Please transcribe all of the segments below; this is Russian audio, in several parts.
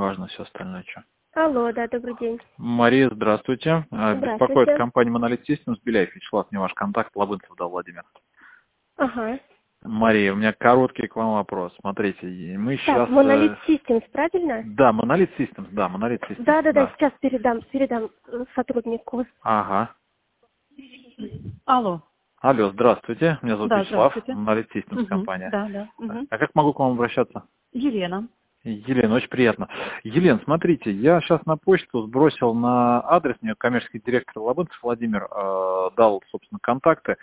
неважно, все остальное что. Алло, да, добрый день. Мария, здравствуйте. Здравствуйте. Беспокоит компания Monolith Systems, Беляев Вячеслав, мне ваш контакт, Лабынцев дал Владимир. Ага. Мария, у меня короткий к вам вопрос. Смотрите, мы сейчас... Так, Monolith Systems, правильно? Да, Monolith Systems, да, Monolith Systems. Да, сейчас передам сотруднику. Ага. Алло. Алло, здравствуйте, меня зовут Да, Вячеслав, здравствуйте. Monolith Systems компания. Да. А как могу к вам обращаться? Елена. Елена, очень приятно. Елена, смотрите, я сейчас на почту сбросил на адрес, мне коммерческий директор Лабынцев Владимир дал, собственно, контакты.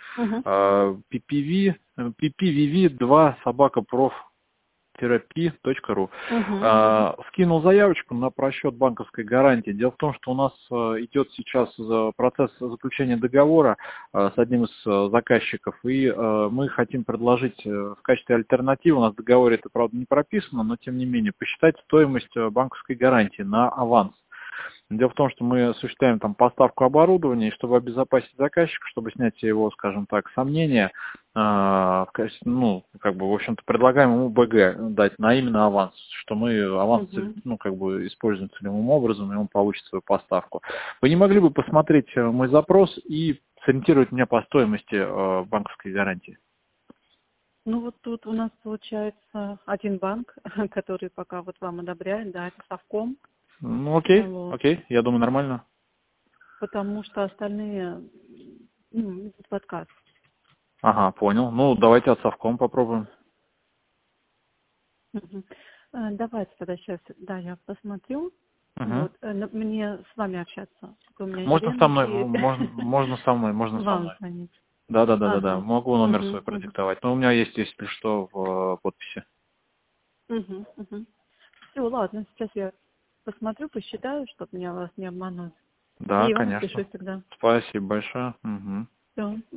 ppvv2@prof-therapy.ru. Скинул заявочку на просчет банковской гарантии. Дело в том, что у нас идет сейчас процесс заключения договора с одним из заказчиков, и мы хотим предложить в качестве альтернативы, у нас в договоре это, правда, не прописано, но тем не менее, посчитать стоимость банковской гарантии на аванс. Дело в том, что мы осуществляем там поставку оборудования, и чтобы обезопасить заказчика, чтобы снять его, скажем так, сомнения, в общем-то, предлагаем ему БГ дать на именно аванс, что мы аванс, используем целевым образом, и он получит свою поставку. Вы не могли бы посмотреть мой запрос и сориентировать меня по стоимости банковской гарантии? Ну вот тут у нас получается один банк, который пока вот вам одобряет, да, это Совком. Ну окей, я думаю, нормально. Потому что остальные идут в отказ. Ага, понял. Ну, давайте от Совком попробуем. Давайте тогда сейчас, да, я посмотрю. Угу. Мне с вами общаться. У меня можно Елена со мной, можно со мной, можно со вам мной. звонить. Да. Могу номер свой продиктовать. Но у меня есть, если что, в подписи. Все, ладно, сейчас я посмотрю, посчитаю, чтобы меня вас не обмануть. Да, И вам конечно. напишу тогда. Спасибо большое. Все.